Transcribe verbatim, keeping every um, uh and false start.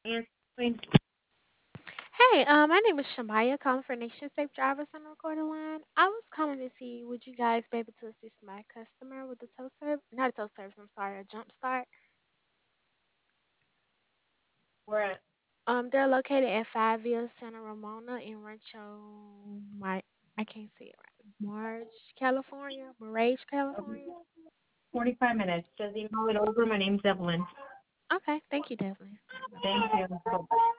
And wait, Hey, um, my name is Shamaya, calling for Nation Safe Drivers on the recorded line. I was calling to see would you guys be able to assist my customer with the tow service? Not a tow service, I'm sorry, a jump start. we're at Um, they're located at Five Villa Santa Ramona in Rancho. My, I can't say it right. Marge, California, Mirage, California. forty-five minutes. Just email it over. My name's Evelyn. Okay, thank you, Devlin. All right, bye bye. Thank you.